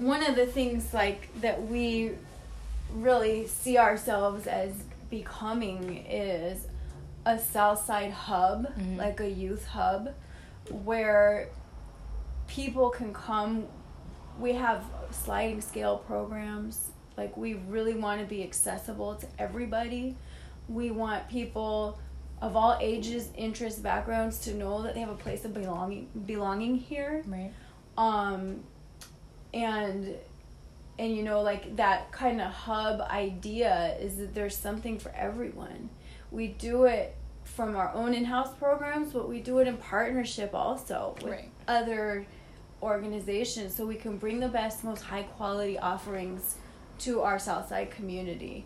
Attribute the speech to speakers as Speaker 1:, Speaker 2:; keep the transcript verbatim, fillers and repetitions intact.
Speaker 1: one of the things like that we really see ourselves as becoming is a Southside hub, mm-hmm. like a youth hub, where people can come. We have sliding scale programs. Like, we really want to be accessible to everybody. We want people of all ages, interests, backgrounds to know that they have a place of belonging belonging here.
Speaker 2: Right.
Speaker 1: Um, and, and you know, like, that kind of hub idea is that there's something for everyone. We do it from our own in-house programs, but we do it in partnership also with
Speaker 2: right.
Speaker 1: other organizations, so we can bring the best, most high-quality offerings to our Southside community.